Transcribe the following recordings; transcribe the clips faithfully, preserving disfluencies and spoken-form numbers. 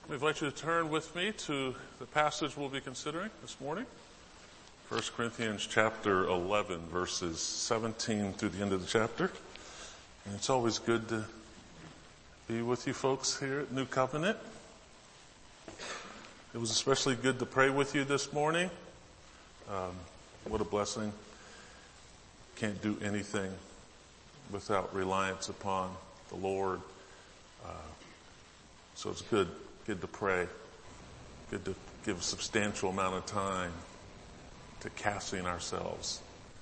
I invite you to turn with me to the passage we'll be considering this morning. First Corinthians chapter eleven, verses seventeen through the end of the chapter. And it's always good to be with you folks here at New Covenant. It was especially good to pray with you this morning. Um, what a blessing. Can't do anything without reliance upon the Lord. Uh, so it's good, good to pray. Good to give a substantial amount of time to casting ourselves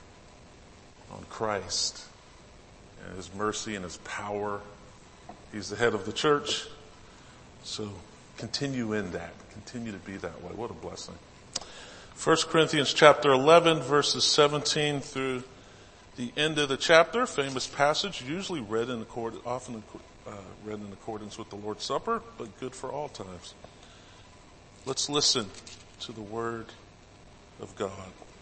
on Christ and His mercy and His power. He's the head of the church. So continue in that. Continue to be that way. What a blessing. First Corinthians chapter eleven, verses seventeen through the end of the chapter. Famous passage, usually read in accord, often uh, read in accordance with the Lord's Supper, but good for all times. Let's listen to the word of God.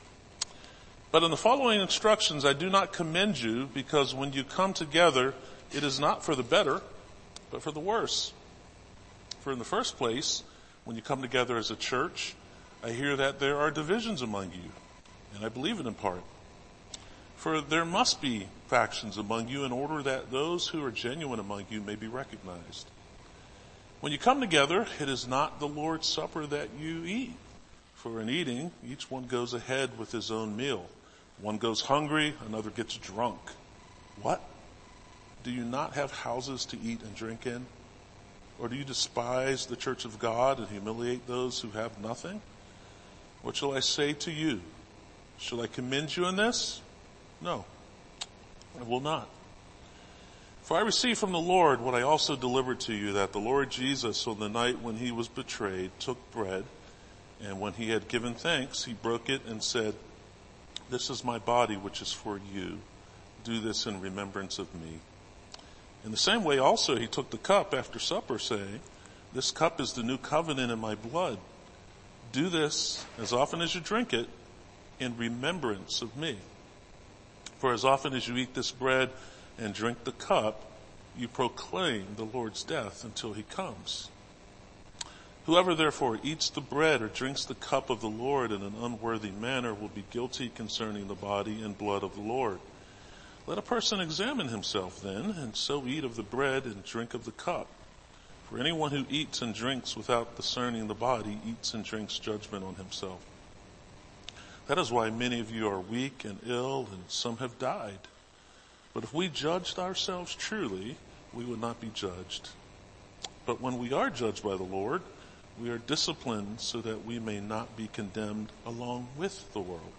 But in the following instructions, I do not commend you, because when you come together, it is not for the better, but for the worse. For in the first place, when you come together as a church, I hear that there are divisions among you, and I believe it in part. For there must be factions among you in order that those who are genuine among you may be recognized. When you come together, it is not the Lord's Supper that you eat. For in eating, each one goes ahead with his own meal. One goes hungry, another gets drunk. What? Do you not have houses to eat and drink in? Or do you despise the church of God and humiliate those who have nothing? What shall I say to you? Shall I commend you in this? No, I will not. For I received from the Lord what I also delivered to you, that the Lord Jesus, on the night when he was betrayed, took bread, and when he had given thanks, he broke it and said, "This is my body, which is for you. Do this in remembrance of me." In the same way also he took the cup after supper, saying, "This cup is the new covenant in my blood. Do this as often as you drink it in remembrance of me. For as often as you eat this bread and drink the cup, you proclaim the Lord's death until he comes. Whoever therefore eats the bread or drinks the cup of the Lord in an unworthy manner will be guilty concerning the body and blood of the Lord. Let a person examine himself then, and so eat of the bread and drink of the cup. For anyone who eats and drinks without discerning the body eats and drinks judgment on himself. That is why many of you are weak and ill, and some have died. But if we judged ourselves truly, we would not be judged. But when we are judged by the Lord, we are disciplined so that we may not be condemned along with the world.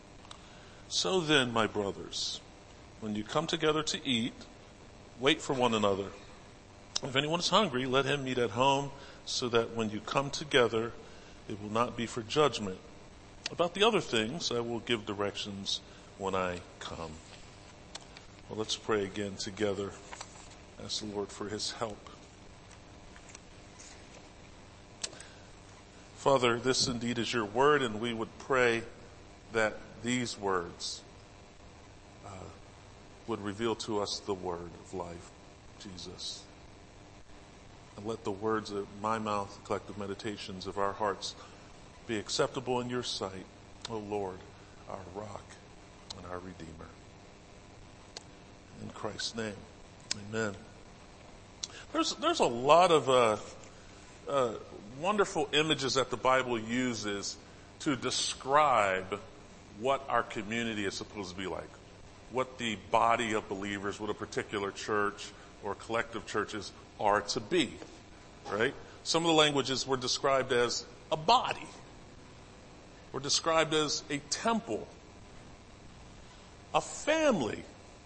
So then, my brothers, when you come together to eat, wait for one another. If anyone is hungry, let him eat at home, so that when you come together, it will not be for judgment. About the other things, I will give directions when I come." Well, let's pray again together. Ask the Lord for his help. Father, this indeed is your word, and we would pray that these words uh, would reveal to us the word of life, Jesus. And let the words of my mouth, the collective meditations of our hearts, be acceptable in your sight, O Lord, our rock and our Redeemer. In Christ's name, amen. There's there's a lot of uh, uh, wonderful images that the Bible uses to describe what our community is supposed to be like, what the body of believers, what a particular church or collective churches are to be, right? Some of the languages were described as a body. We're described as a temple, a family,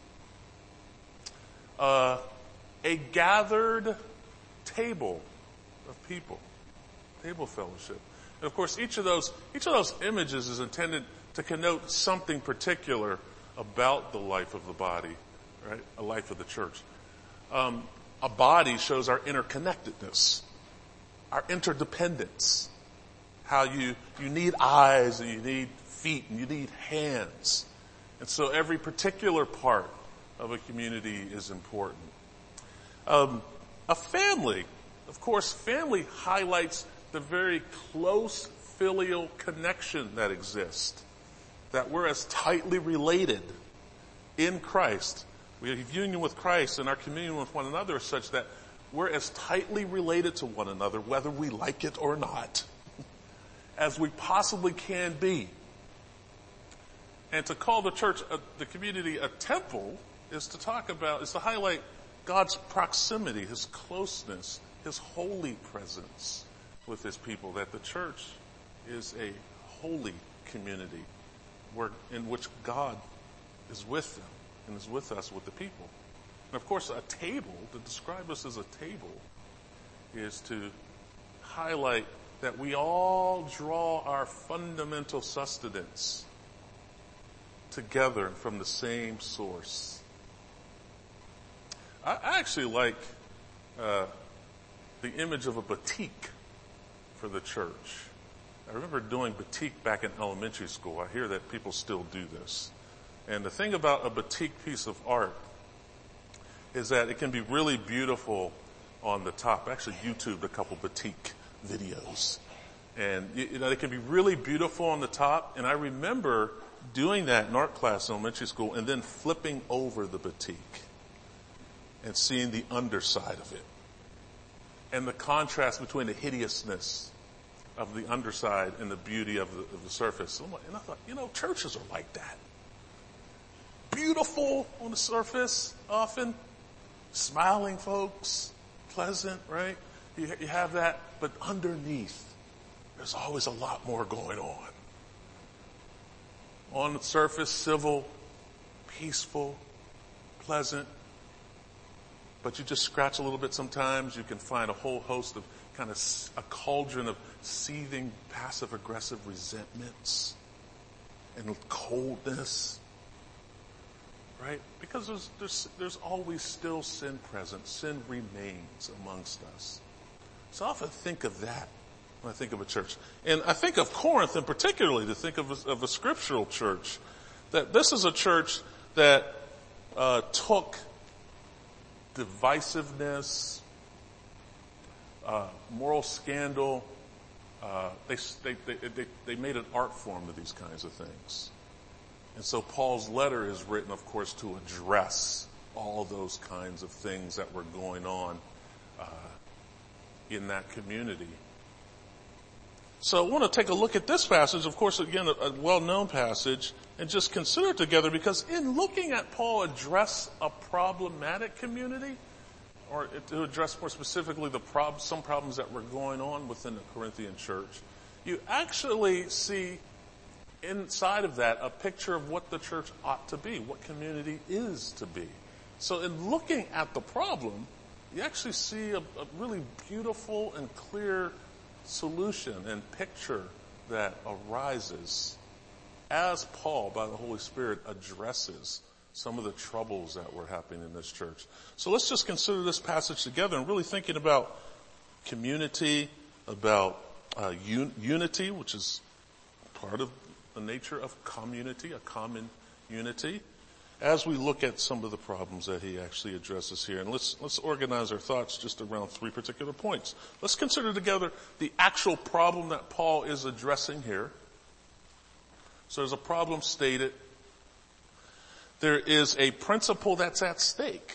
uh, a gathered table of people, table fellowship. And of course, each of those, each of those images is intended to connote something particular about the life of the body, right? A life of the church. Um, a body shows our interconnectedness, our interdependence. How you, you need eyes and you need feet and you need hands. And so every particular part of a community is important. Um, a family, of course, family highlights the very close filial connection that exists, that we're as tightly related in Christ. We have union with Christ, and our communion with one another is such that we're as tightly related to one another, whether we like it or not, as we possibly can be. And to call the church, a, the community, a temple is to talk about, is to highlight God's proximity, His closeness, His holy presence with His people, that the church is a holy community where, in which God is with them and is with us, with the people. And of course, a table, to describe us as a table, is to highlight that we all draw our fundamental sustenance together from the same source. I actually like uh, the image of a batik for the church. I remember doing batik back in elementary school. I hear that people still do this. And the thing about a batik piece of art is that it can be really beautiful on the top. I actually YouTubed a couple batik videos. And, you know, it can be really beautiful on the top. And I remember doing that in art class in elementary school and then flipping over the batik and seeing the underside of it. And the contrast between the hideousness of the underside and the beauty of the, of the surface. And I thought, you know, churches are like that. Beautiful on the surface, often. Smiling folks, pleasant, right? You, you have that, but underneath, there's always a lot more going on. On the surface, civil, peaceful, pleasant. But you just scratch a little bit sometimes, you can find a whole host of kind of a cauldron of seething, passive-aggressive resentments and coldness. Right? Because there's, there's, there's always still sin present. Sin remains amongst us. So I often think of that when I think of a church. And I think of Corinth in particularly to think of a, of a scriptural church. That this is a church that uh, took divisiveness, uh, moral scandal. Uh, they, they, they, they, they made an art form of these kinds of things. And so Paul's letter is written, of course, to address all those kinds of things that were going on uh, in that community. So I want to take a look at this passage, of course, again, a, a well-known passage, and just consider it together, because in looking at Paul address a problematic community, or to address more specifically the prob- some problems that were going on within the Corinthian church, you actually see inside of that a picture of what the church ought to be, what community is to be. So in looking at the problem, you actually see a, a really beautiful and clear solution and picture that arises as Paul, by the Holy Spirit, addresses some of the troubles that were happening in this church. So let's just consider this passage together and really thinking about community, about uh, un- unity, which is part of the nature of community, a common unity, as we look at some of the problems that he actually addresses here. And let's, let's organize our thoughts just around three particular points. Let's consider together the actual problem that Paul is addressing here. So there's a problem stated. There is a principle that's at stake.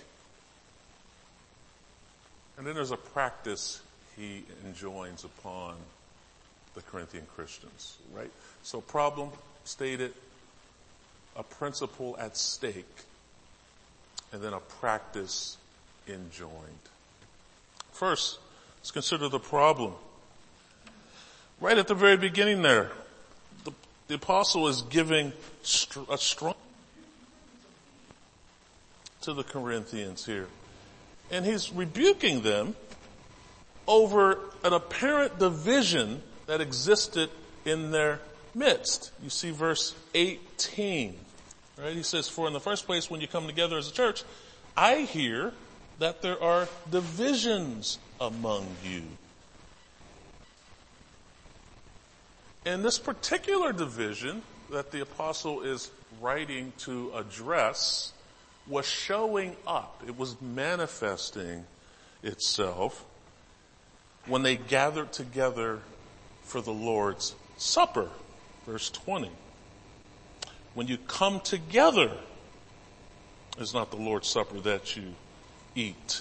And then there's a practice he enjoins upon the Corinthian Christians, right? So problem stated, a principle at stake, and then a practice enjoined. First, let's consider the problem. Right at the very beginning there, the, the apostle is giving str- a strong to the Corinthians here. And he's rebuking them over an apparent division that existed in their midst. You see verse eighteen, right? He says, for in the first place, when you come together as a church, I hear that there are divisions among you. And this particular division that the apostle is writing to address was showing up. It was manifesting itself when they gathered together for the Lord's Supper. Verse twenty. When you come together, it's not the Lord's Supper that you eat.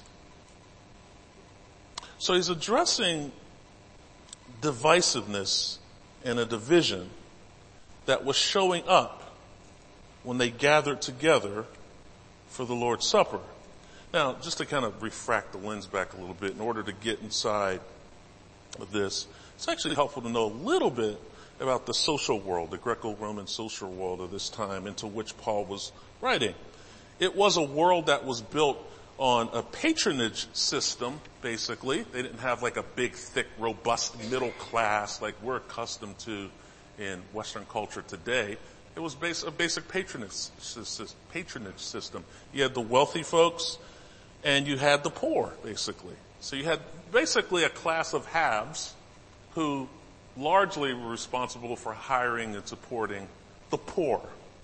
So he's addressing divisiveness and a division that was showing up when they gathered together for the Lord's Supper. Now, just to kind of refract the lens back a little bit in order to get inside of this, it's actually helpful to know a little bit about the social world, the Greco-Roman social world of this time into which Paul was writing. It was a world that was built on a patronage system, basically. They didn't have like a big, thick, robust middle class like we're accustomed to in Western culture today. It was base, a basic patronage, patronage system. You had the wealthy folks and you had the poor, basically. So you had basically a class of haves who largely were responsible for hiring and supporting the poor.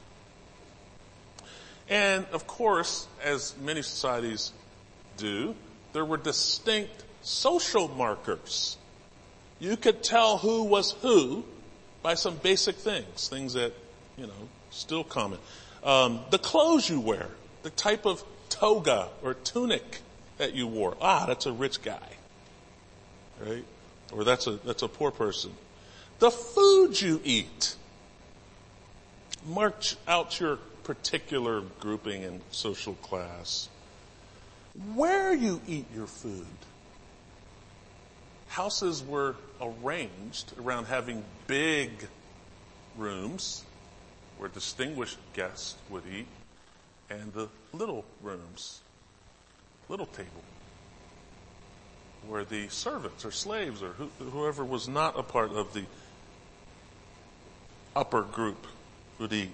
And of course, as many societies do, there were distinct social markers. You could tell who was who by some basic things, things that, you know, still common. Um, the clothes you wear, the type of toga or tunic that you wore. Ah, that's a rich guy, right? Or that's a, that's a poor person. The food you eat. Mark out your particular grouping and social class. Where you eat your food. Houses were arranged around having big rooms where distinguished guests would eat, and the little rooms, little table, where the servants or slaves or who, whoever was not a part of the upper group would eat.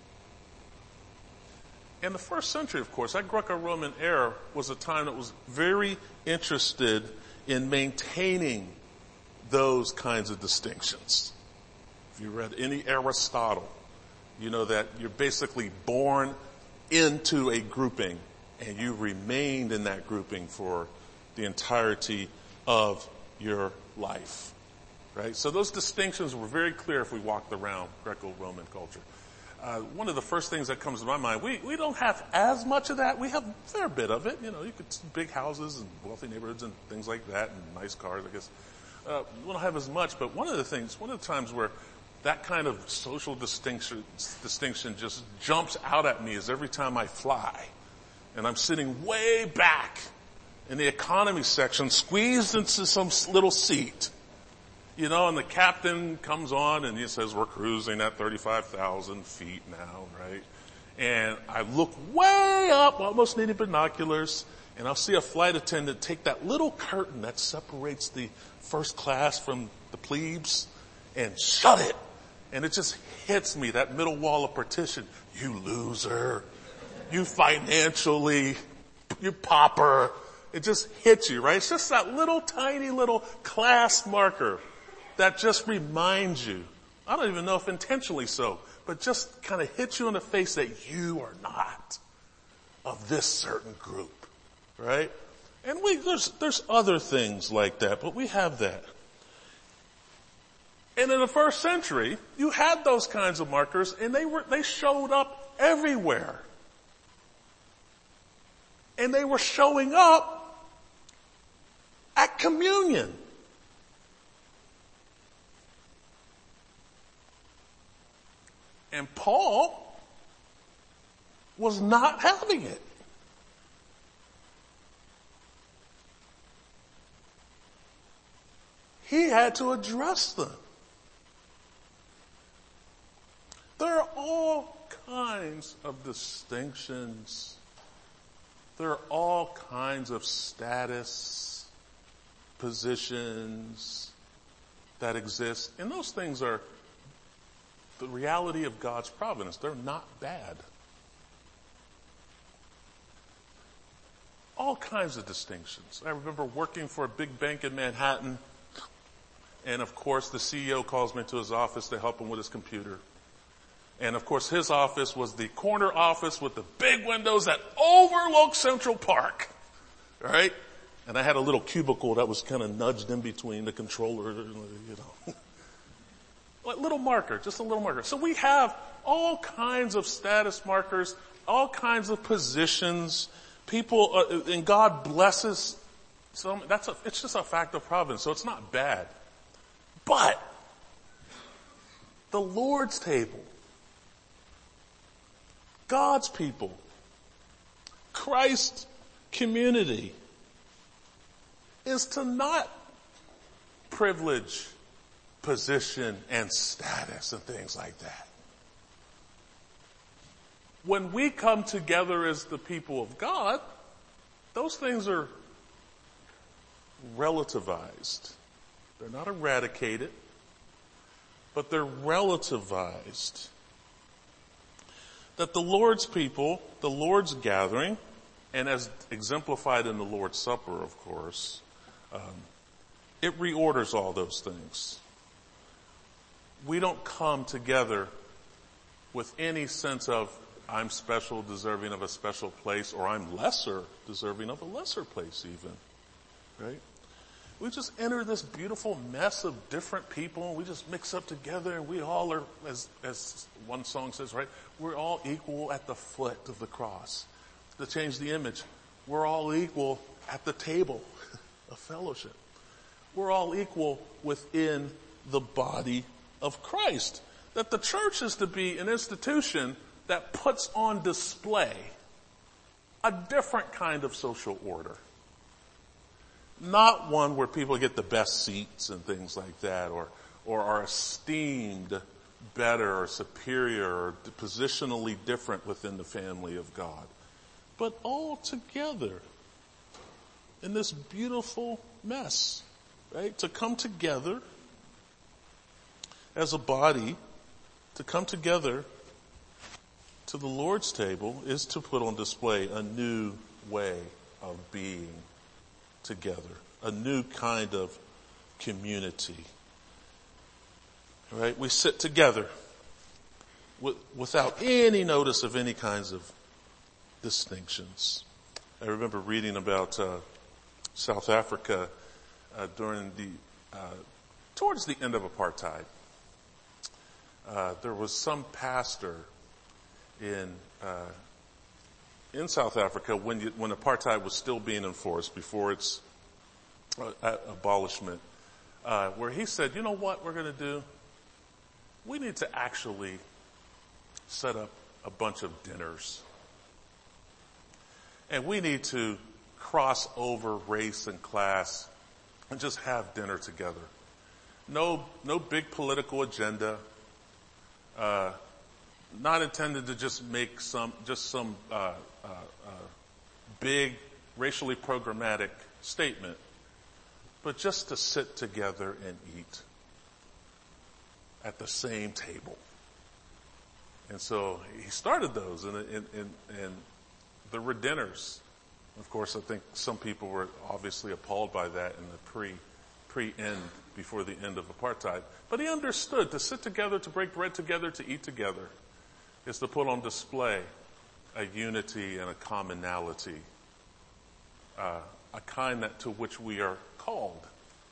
In the first century, of course, that Greco-Roman era was a time that was very interested in maintaining those kinds of distinctions. If you read any Aristotle, you know that you're basically born into a grouping and you remained in that grouping for the entirety of your life. Right? So those distinctions were very clear if we walked around Greco-Roman culture. Uh, one of the first things that comes to my mind, we, we don't have as much of that. We have a fair bit of it. You know, you could see big houses and wealthy neighborhoods and things like that and nice cars, I guess. Uh, we don't have as much, but one of the things, one of the times where that kind of social distinction, distinction just jumps out at me is every time I fly. And I'm sitting way back in the economy section, squeezed into some little seat. You know, and the captain comes on and he says, we're cruising at thirty-five thousand feet now, right? And I look way up, almost needing binoculars, and I'll see a flight attendant take that little curtain that separates the first class from the plebes and shut it. And it just hits me, that middle wall of partition. You loser. You financially, you pauper. It just hits you, right? It's just that little tiny little class marker that just reminds you, I don't even know if intentionally so, but just kind of hits you in the face that you are not of this certain group, right? And we, there's, there's other things like that, but we have that. And in the first century, you had those kinds of markers and they were, they showed up everywhere. And they were showing up at communion. And Paul was not having it. He had to address them. There are all kinds of distinctions. There are all kinds of status, positions that exist. And those things are the reality of God's providence. They're not bad. All kinds of distinctions. I remember working for a big bank in Manhattan, and of course the C E O calls me to his office to help him with his computer. And of course his office was the corner office with the big windows that overlook Central Park. Right? And I had a little cubicle that was kind of nudged in between the controller, you know. Like little marker, just a little marker. So we have all kinds of status markers, all kinds of positions. People, uh, and God blesses some, that's a, it's just a fact of providence, so it's not bad. But, the Lord's table, God's people, Christ's community, is to not privilege, position, and status and things like that. When we come together as the people of God, those things are relativized. They're not eradicated, but they're relativized. That the Lord's people, the Lord's gathering, and as exemplified in the Lord's Supper, of course, um, it reorders all those things. We don't come together with any sense of, I'm special, deserving of a special place, or I'm lesser, deserving of a lesser place even. Right? We just enter this beautiful mess of different people, and we just mix up together, and we all are, as, as one song says, right? We're all equal at the foot of the cross. To change the image, we're all equal at the table of fellowship. We're all equal within the body of Christ. That the church is to be an institution that puts on display a different kind of social order. Not one where people get the best seats and things like that, or, or are esteemed better or superior or positionally different within the family of God. But all together in this beautiful mess, right? To come together as a body, to come together to the Lord's table is to put on display a new way of being together, a new kind of community. Right? We sit together with, without any notice of any kinds of distinctions. I remember reading about uh, South Africa uh, during the uh, towards the end of apartheid. Uh, there was some pastor in uh, in South Africa when you, when apartheid was still being enforced before its uh, abolishment, uh, where he said, "You know what we're going to do? We need to actually set up a bunch of dinners, and we need to cross over race and class and just have dinner together. No, no big political agenda." Uh, not intended to just make some, just some, uh, uh, uh, big racially programmatic statement, but just to sit together and eat at the same table. And so he started those, and, and, and, and there were dinners. Of course, I think some people were obviously appalled by that in the pre, pre-end, before the end of apartheid. But he understood to sit together, to break bread together, to eat together, is to put on display a unity and a commonality, uh, a kind that to which we are called.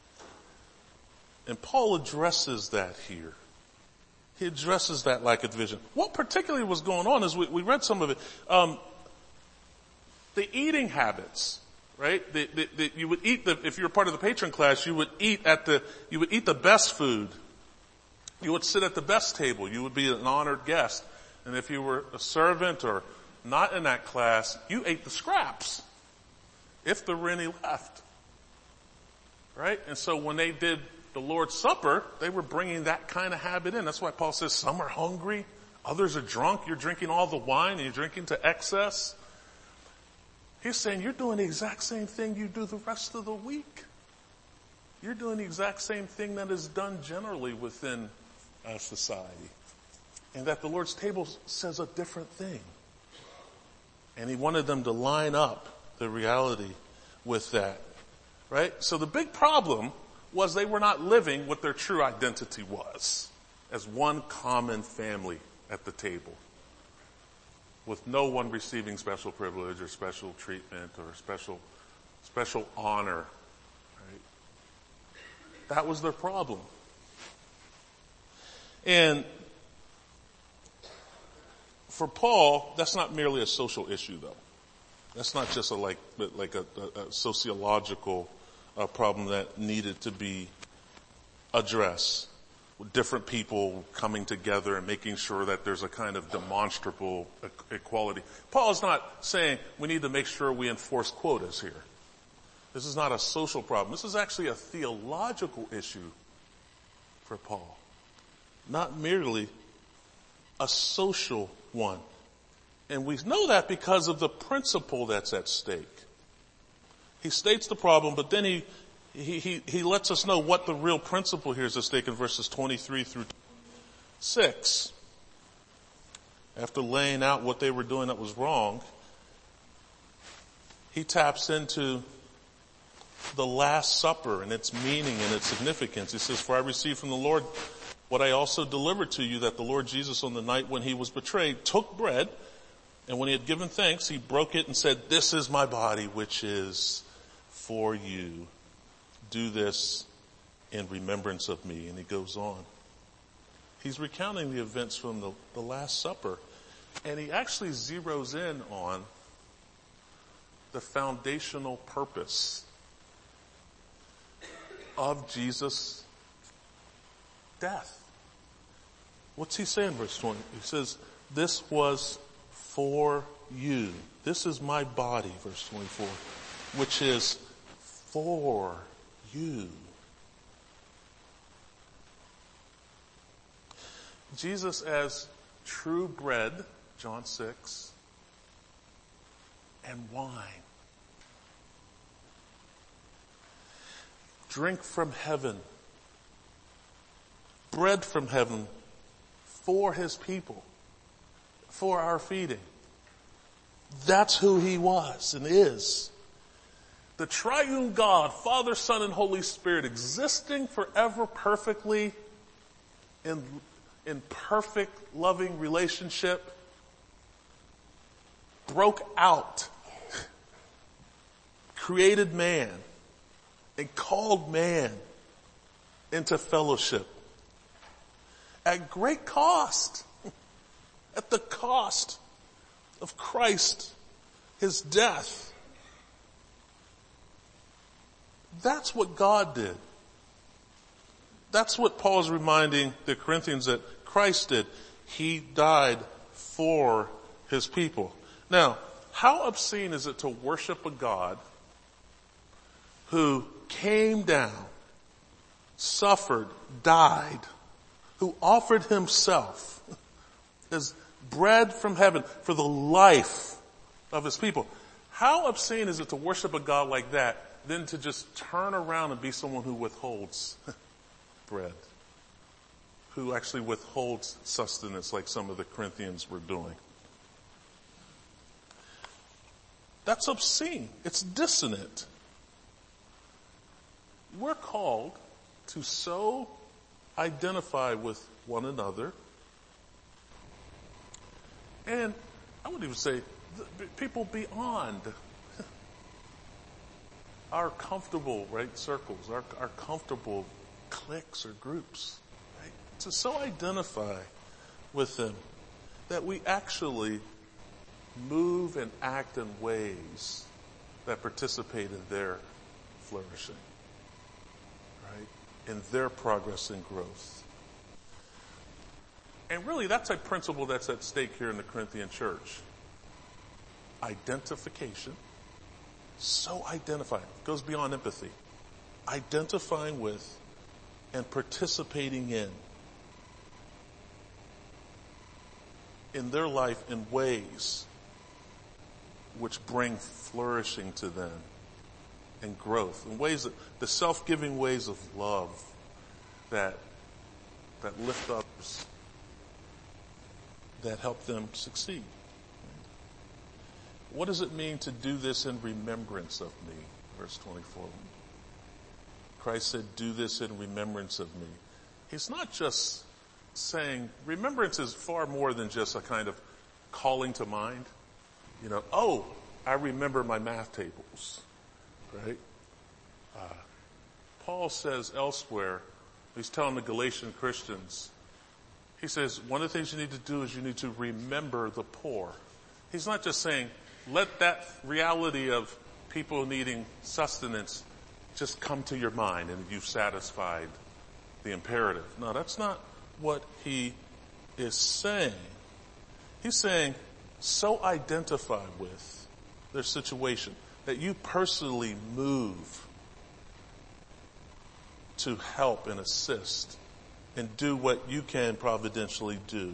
And Paul addresses that here. He addresses that lack of division. What particularly was going on is we, we read some of it. Um, the eating habits, right? The, the, the, you would eat the, if you were part of the patron class, you would eat at the, you would eat the best food. You would sit at the best table. You would be an honored guest. And if you were a servant or not in that class, you ate the scraps, if there were any left. Right? And so when they did the Lord's Supper, they were bringing that kind of habit in. That's why Paul says some are hungry, others are drunk. You're drinking all the wine and you're drinking to excess. He's saying you're doing the exact same thing you do the rest of the week. You're doing the exact same thing that is done generally within a society. And that the Lord's table says a different thing. And he wanted them to line up the reality with that. Right? So the big problem was they were not living what their true identity was, as one common family at the table, with no one receiving special privilege or special treatment or special special honor. Right? That was their problem. And for Paul, that's not merely a social issue, though. That's not just a like like a, a, a sociological uh, problem that needed to be addressed. With different people coming together and making sure that there's a kind of demonstrable equality. Paul is not saying we need to make sure we enforce quotas here. This is not a social problem. This is actually a theological issue for Paul. Not merely a social one. And we know that because of the principle that's at stake. He states the problem, but then he He, he, he lets us know what the real principle here is at stake in verses twenty-three through six. After laying out what they were doing that was wrong, he taps into the Last Supper and its meaning and its significance. He says, "For I received from the Lord what I also delivered to you, that the Lord Jesus on the night when he was betrayed took bread, and when he had given thanks, he broke it and said, 'This is my body, which is for you. Do this in remembrance of me.'" And he goes on. He's recounting the events from the, the Last Supper. And he actually zeroes in on the foundational purpose of Jesus' death. What's he saying in verse twenty? He says, "This was for you. This is my body," verse twenty-four, "which is for you." Jesus as true bread, John six, and wine. Drink from heaven. Bread from heaven for his people. For our feeding. That's who he was and is. The triune God, Father, Son, and Holy Spirit, existing forever perfectly in, in perfect loving relationship, broke out, created man, and called man into fellowship at great cost, at the cost of Christ, his death. That's what God did. That's what Paul is reminding the Corinthians that Christ did. He died for his people. Now, how obscene is it to worship a God who came down, suffered, died, who offered himself as bread from heaven for the life of his people? How obscene is it to worship a God like that than to just turn around and be someone who withholds bread, who actually withholds sustenance like some of the Corinthians were doing? That's obscene. It's dissonant. We're called to so identify with one another, and I would even say people beyond our comfortable, right, circles, our, our comfortable cliques or groups, right? To so identify with them that we actually move and act in ways that participate in their flourishing, right? In their progress and growth. And really, that's a principle that's at stake here in the Corinthian church. Identification. So identifying. It goes beyond empathy. Identifying with and participating in. In their life in ways which bring flourishing to them and growth. In ways that, the self-giving ways of love that, that lift others, that help them succeed. What does it mean to do this in remembrance of me? Verse twenty-four. Christ said, "Do this in remembrance of me." He's not just saying, remembrance is far more than just a kind of calling to mind. You know, oh, I remember my math tables. right? Uh, Paul says elsewhere, he's telling the Galatian Christians, he says, one of the things you need to do is you need to remember the poor. He's not just saying, let that reality of people needing sustenance just come to your mind and you've satisfied the imperative. No, that's not what he is saying. He's saying, so identify with their situation that you personally move to help and assist and do what you can providentially do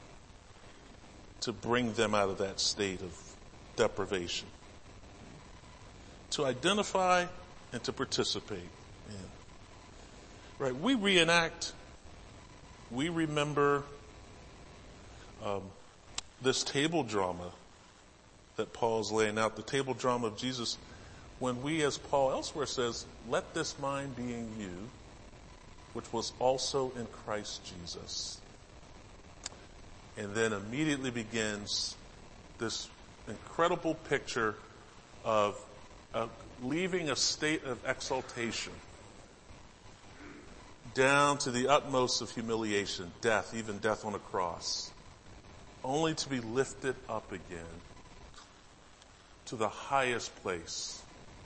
to bring them out of that state of deprivation. To identify and to participate in. Right, we reenact, we remember um, this table drama that Paul's laying out, the table drama of Jesus, when we, as Paul elsewhere says, let this mind be in you, which was also in Christ Jesus. And then immediately begins this incredible picture of, of leaving a state of exaltation down to the utmost of humiliation, death, even death on a cross, only to be lifted up again to the highest place.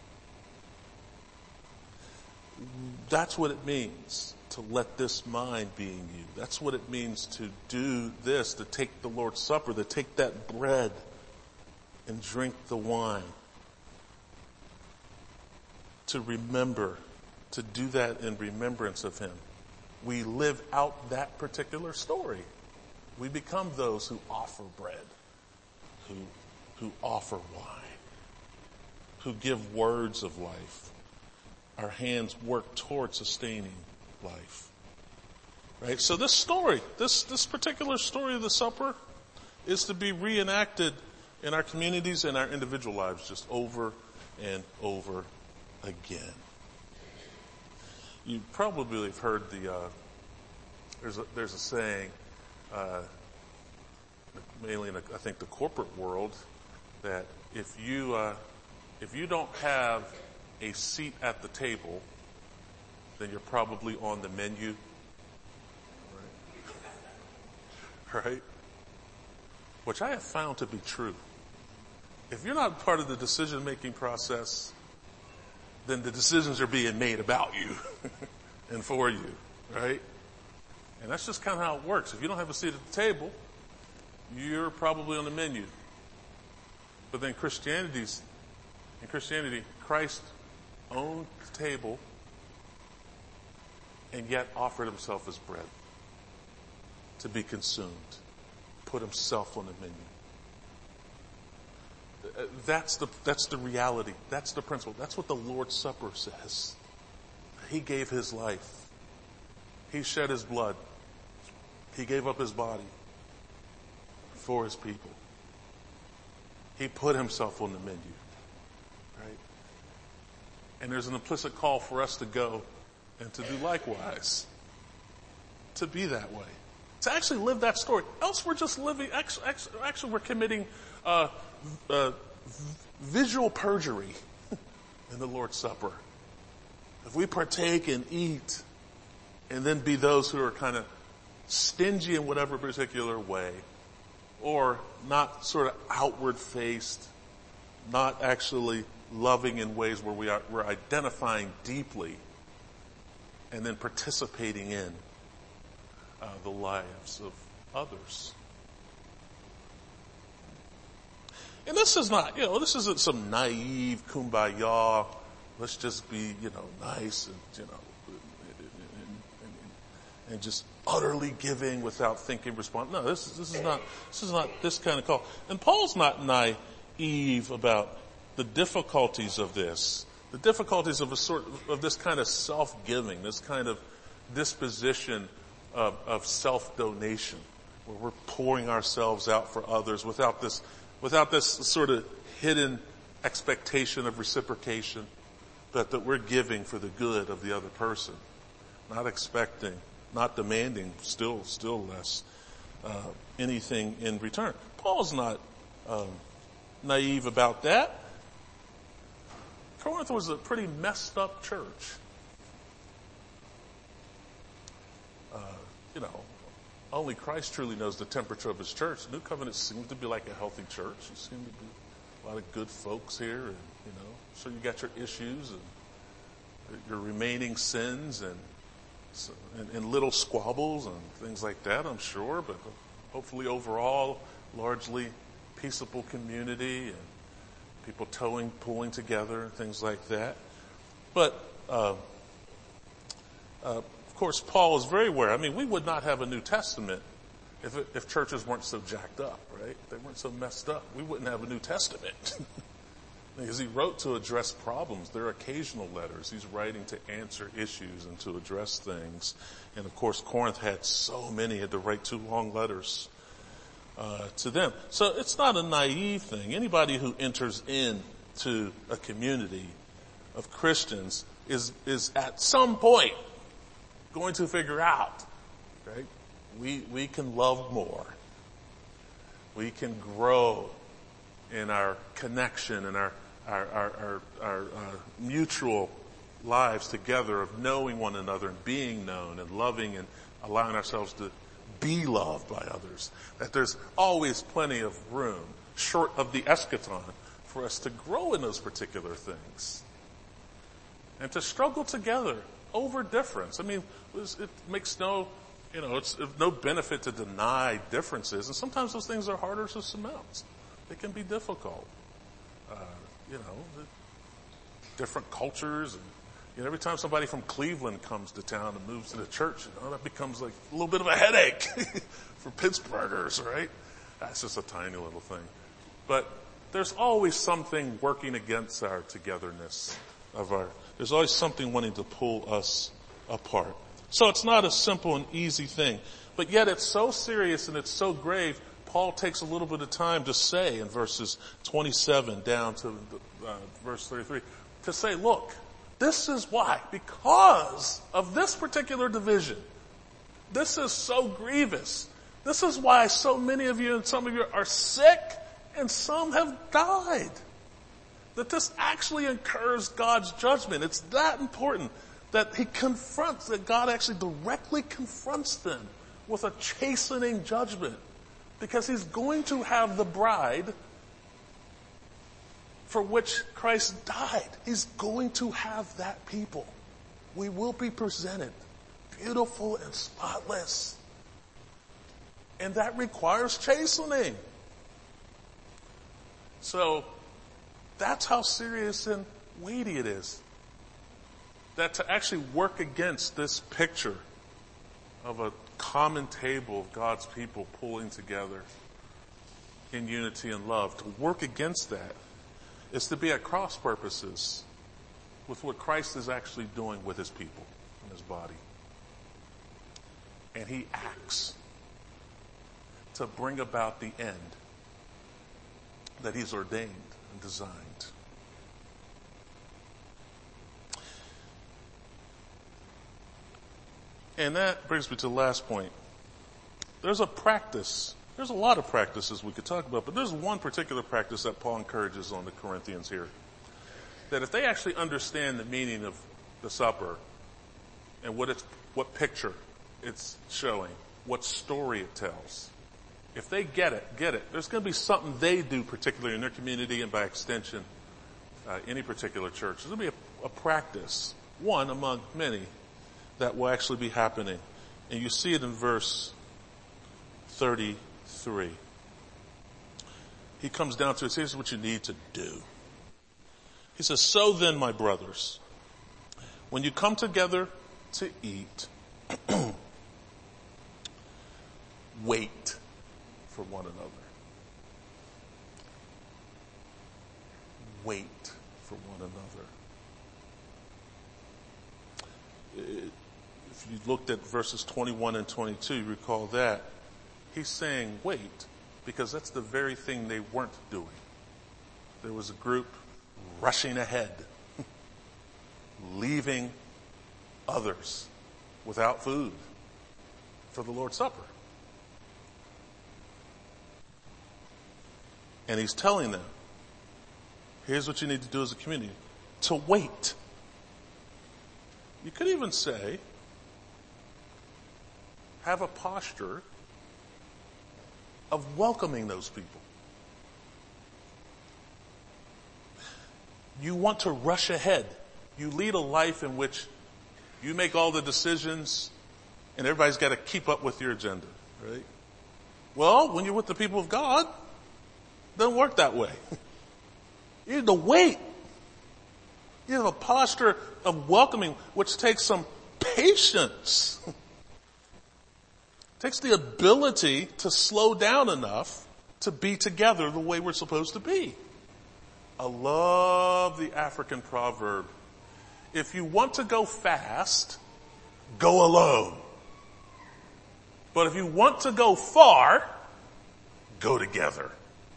That's what it means to let this mind be in you. That's what it means to do this, to take the Lord's Supper, to take that bread and drink the wine. To remember, to do that in remembrance of Him. We live out that particular story. We become those who offer bread, who, who offer wine, who give words of life. Our hands work toward sustaining life. Right? So this story, this, this particular story of the supper is to be reenacted in our communities and our individual lives just over and over again. You probably have heard the, uh, there's a, there's a saying, uh, mainly in, a, I think, the corporate world, that if you, uh, if you don't have a seat at the table, then you're probably on the menu. Right? Right? Which I have found to be true. If you're not part of the decision-making process, then the decisions are being made about you and for you, right? And that's just kind of how it works. If you don't have a seat at the table, you're probably on the menu. But then Christianity's, in Christianity, Christ owned the table and yet offered himself as bread to be consumed, put himself on the menu. That's the, that's the reality. That's the principle. That's what the Lord's Supper says. He gave his life. He shed his blood. He gave up his body for his people. He put himself on the menu. Right? And there's an implicit call for us to go and to do likewise. To be that way. To actually live that story. Else we're just living, actually we're committing uh, uh, visual perjury in the Lord's Supper. If we partake and eat and then be those who are kind of stingy in whatever particular way, or not sort of outward faced, not actually loving in ways where we are, we're identifying deeply and then participating in uh, the lives of others. And this is not, you know, this isn't some naive kumbaya, let's just be, you know, nice and, you know, and, and, and just utterly giving without thinking, respond. No, this, this is not, this is not this kind of call. And Paul's not naive about the difficulties of this, the difficulties of a sort of, of this kind of self-giving, this kind of disposition of, of self-donation, where we're pouring ourselves out for others without this, without this sort of hidden expectation of reciprocation, but that we're giving for the good of the other person, not expecting, not demanding, still, still less, uh, anything in return. Paul's not um, naive about that. Corinth was a pretty messed up church. Uh, you know, only Christ truly knows the temperature of his church. New Covenant seems to be like a healthy church. There seem to be a lot of good folks here, and you know, so you got your issues and your remaining sins and, and, and little squabbles and things like that, I'm sure, but hopefully overall, largely peaceable community and people towing, pulling together and things like that. But, uh, uh, of course, Paul is very aware. I mean, we would not have a New Testament if it, if churches weren't so jacked up, right? If they weren't so messed up, we wouldn't have a New Testament. Because he wrote to address problems. There are occasional letters. He's writing to answer issues and to address things. And of course, Corinth had so many, he had to write two long letters uh, to them. So it's not a naive thing. Anybody who enters into a community of Christians is, is at some point going to figure out, right? We, we can love more. We can grow in our connection and our our our, our, our uh, mutual lives together of knowing one another and being known and loving and allowing ourselves to be loved by others. That there's always plenty of room, short of the eschaton, for us to grow in those particular things. And to struggle together over difference. I mean, it makes no, you know, it's of no benefit to deny differences. And sometimes those things are harder to surmount. It can be difficult. Uh, you know, different cultures. And, you know, every time somebody from Cleveland comes to town and moves to the church, you know, that becomes like a little bit of a headache for Pittsburghers, right? That's just a tiny little thing. But there's always something working against our togetherness of our, there's always something wanting to pull us apart. So it's not a simple and easy thing. But yet it's so serious and it's so grave, Paul takes a little bit of time to say in verses twenty-seven down to uh, verse thirty-three, to say, look, this is why. Because of this particular division. This is so grievous. This is why so many of you and some of you are sick and some have died. That this actually incurs God's judgment. It's that important that he confronts, that God actually directly confronts them with a chastening judgment. Because he's going to have the bride for which Christ died. He's going to have that people. We will be presented beautiful and spotless. And that requires chastening. So that's how serious and weighty it is. That to actually work against this picture of a common table of God's people pulling together in unity and love, to work against that is to be at cross purposes with what Christ is actually doing with his people in his body. And he acts to bring about the end that he's ordained and designed. And that brings me to the last point. There's a practice. There's a lot of practices we could talk about, but there's one particular practice that Paul encourages on the Corinthians here. That if they actually understand the meaning of the supper and what it's, what picture it's showing, what story it tells, if they get it, get it, there's going to be something they do particularly in their community and by extension, uh, any particular church. There's going to be a, a practice, one among many, that will actually be happening. And you see it in verse thirty-three. He comes down to it. Here's what you need to do. He says, so then, my brothers, when you come together to eat, wait for one another. Wait for one another. It, If you looked at verses twenty-one and twenty-two, you recall that. He's saying wait, because that's the very thing they weren't doing. There was a group rushing ahead, leaving others without food for the Lord's Supper. And he's telling them, here's what you need to do as a community. to wait. You could even say, have a posture of welcoming those people. You want to rush ahead. You lead a life in which you make all the decisions and everybody's got to keep up with your agenda, right? Well, when you're with the people of God, it doesn't work that way. You need to wait. You have a posture of welcoming, which takes some patience. It takes the ability to slow down enough to be together the way we're supposed to be. I love the African proverb. If you want to go fast, go alone. But if you want to go far, go together.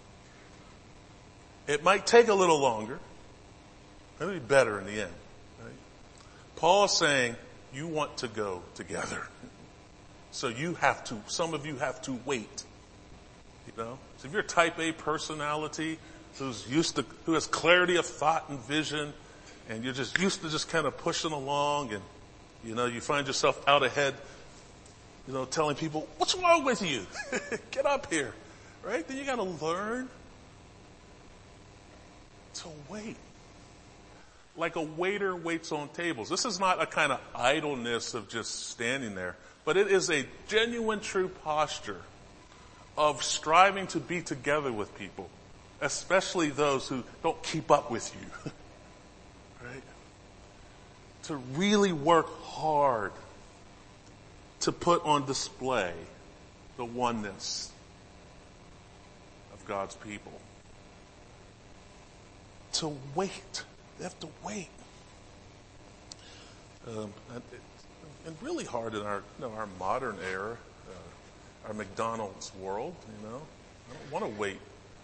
It might take a little longer. It'll be better in the end. Right? Paul's saying, you want to go together. So you have to, some of you have to wait. You know? So if you're a type A personality who's used to, who has clarity of thought and vision, and you're just used to just kind of pushing along, and, you know, you find yourself out ahead, you know, telling people, what's wrong with you? Get up here. Right? Then you gotta learn to wait. Like a waiter waits on tables. This is not a kind of idleness of just standing there, but it is a genuine true posture of striving to be together with people, especially those who don't keep up with you. Right? To really work hard to put on display the oneness of God's people. To wait. They have to wait. Um, and, and really hard in our, you know, our modern era, uh, our McDonald's world, you know. I don't want to wait.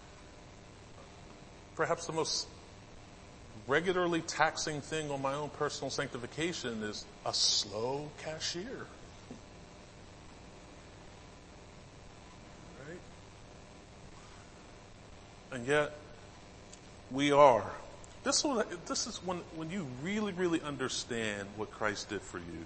Perhaps the most regularly taxing thing on my own personal sanctification is a slow cashier. Right? And yet, we are. This one, this is when, when you really, really understand what Christ did for you.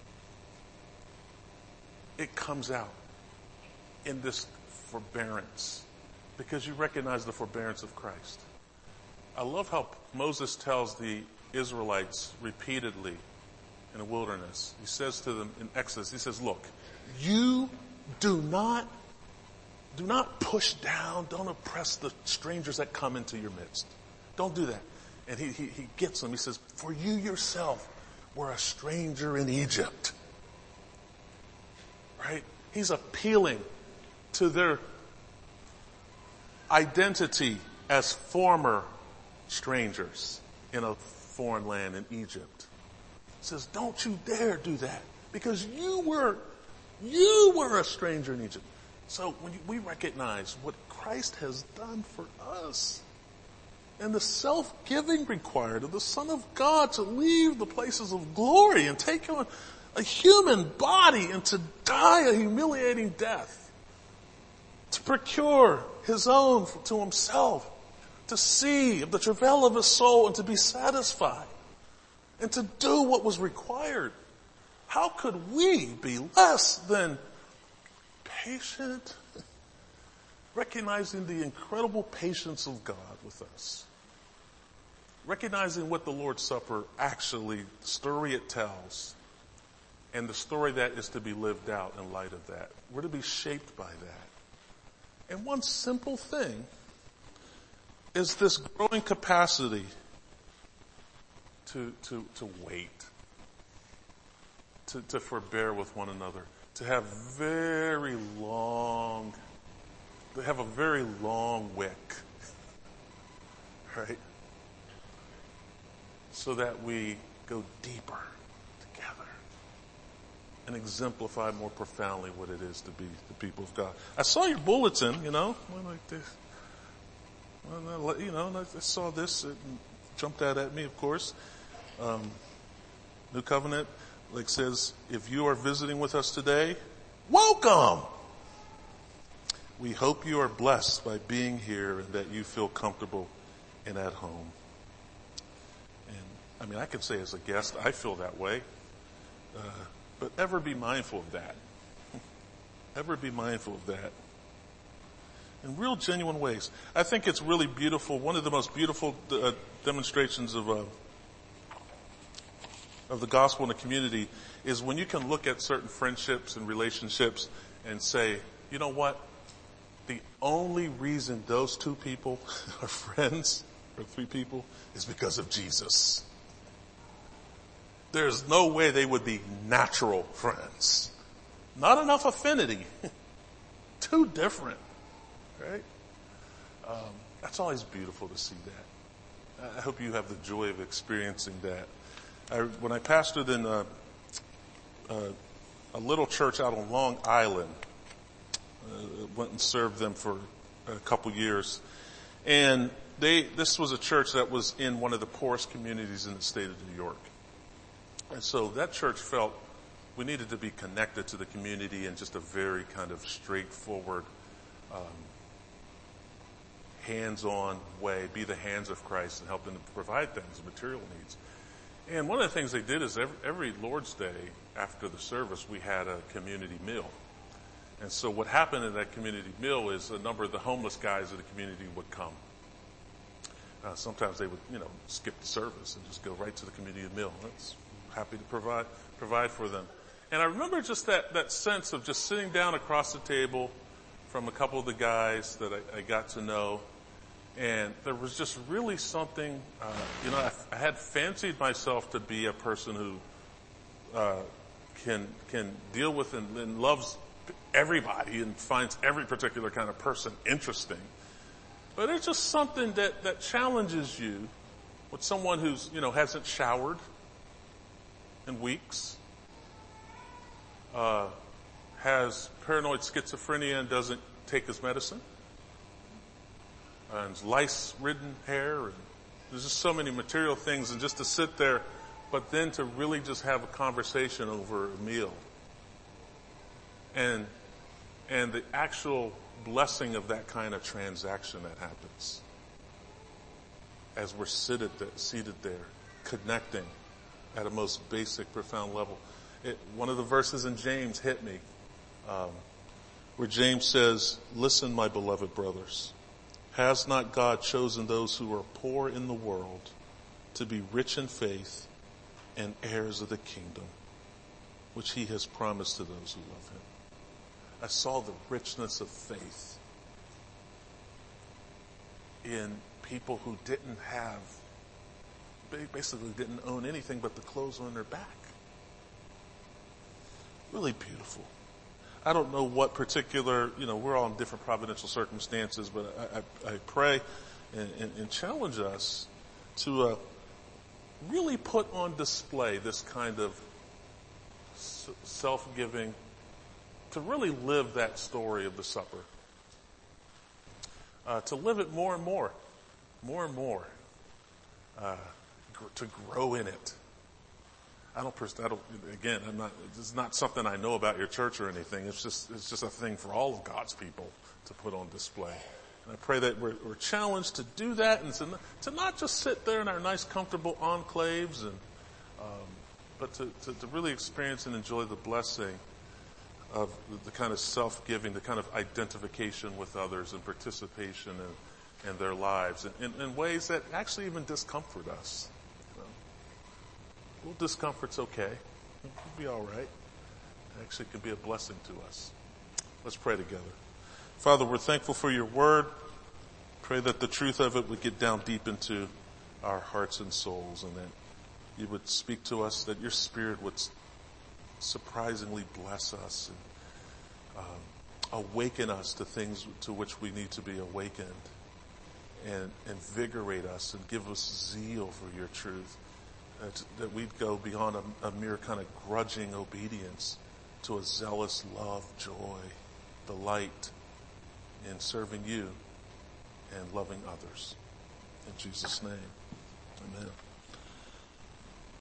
It comes out in this forbearance because you recognize the forbearance of Christ. I love how Moses tells the Israelites repeatedly in the wilderness. He says to them in Exodus, he says, look, you do not, do not push down, don't oppress the strangers that come into your midst. Don't do that. And he, he, he gets them. He says, for you yourself were a stranger in Egypt. Right? He's appealing to their identity as former strangers in a foreign land in Egypt. He says, don't you dare do that because you were, you were a stranger in Egypt. So when you, we recognize what Christ has done for us, and the self-giving required of the Son of God to leave the places of glory and take on a human body and to die a humiliating death. To procure his own to himself. To see the travail of his soul and to be satisfied. And to do what was required. How could we be less than patient? Recognizing the incredible patience of God with us. Recognizing what the Lord's Supper actually, the story it tells, and the story that is to be lived out in light of that. We're to be shaped by that. And one simple thing is this growing capacity to, to, to wait, to, to forbear with one another, to have very long, to have a very long wick, right? So that we go deeper together and exemplify more profoundly what it is to be the people of God. I saw your bulletin, you know, like this. Well, you know, I saw this, it jumped out at me, of course. Um, New Covenant, like says, if you are visiting with us today, welcome! We hope you are blessed by being here and that you feel comfortable and at home. And I mean, I can say as a guest, I feel that way. Uh, but ever be mindful of that. Ever be mindful of that. In real genuine ways. I think it's really beautiful. One of the most beautiful uh, demonstrations of uh, of the gospel in the community is when you can look at certain friendships and relationships and say, you know what? The only reason those two people are friends, or three people, is because of Jesus. There's no way they would be natural friends. Not enough affinity. Too different. Right? Um, that's always beautiful to see that. I hope you have the joy of experiencing that. I, when I pastored in a, a, a little church out on Long Island, uh, went and served them for a couple years, and they this was a church that was in one of the poorest communities in the state of New York. And so that church felt we needed to be connected to the community in just a very kind of straightforward, um, hands-on way, be the hands of Christ and help them to provide things, material needs. And one of the things they did is every, every Lord's Day after the service, we had a community meal. And so what happened in that community meal is a number of the homeless guys in the community would come. Uh, sometimes they would, you know, skip the service and just go right to the community meal. That's happy to provide, provide for them. And I remember just that, that sense of just sitting down across the table from a couple of the guys that I, I got to know. And there was just really something, uh, you know, I, I had fancied myself to be a person who, uh, can, can deal with and, and loves everybody and finds every particular kind of person interesting. But it's just something that, that challenges you with someone who's, you know, hasn't showered in weeks, uh, has paranoid schizophrenia and doesn't take his medicine, and lice-ridden hair, and there's just so many material things, and just to sit there, but then to really just have a conversation over a meal. And, and the actual blessing of that kind of transaction that happens as we're seated there, seated there connecting at a most basic, profound level. It, one of the verses in James hit me, um, where James says, "Listen, my beloved brothers, has not God chosen those who are poor in the world to be rich in faith and heirs of the kingdom, which he has promised to those who love him?" I saw the richness of faith in people who didn't have, basically didn't own anything but the clothes on their back. Really beautiful. I don't know what particular, you know, we're all in different providential circumstances, but I, I, I pray and, and, and challenge us to uh, really put on display this kind of self-giving, to really live that story of the supper. Uh, to live it more and more, more and more, uh, gr- to grow in it. I don't, pers- I don't, again, I'm not, it's not something I know about your church or anything. It's just, it's just a thing for all of God's people to put on display. And I pray that we're, we're challenged to do that and to, to not just sit there in our nice, comfortable enclaves and, um, but to, to, to really experience and enjoy the blessing of the, the kind of self-giving, the kind of identification with others and participation in, in their lives in, in, in ways that actually even discomfort us. A little discomfort's okay. It'll be all right. It actually could be a blessing to us. Let's pray together. Father, we're thankful for your word. Pray that the truth of it would get down deep into our hearts and souls, and that you would speak to us, that your Spirit would surprisingly bless us and um, awaken us to things to which we need to be awakened, and invigorate us and give us zeal for your truth. That, that we'd go beyond a, a mere kind of grudging obedience to a zealous love, joy, delight in serving you and loving others. In Jesus' name, amen.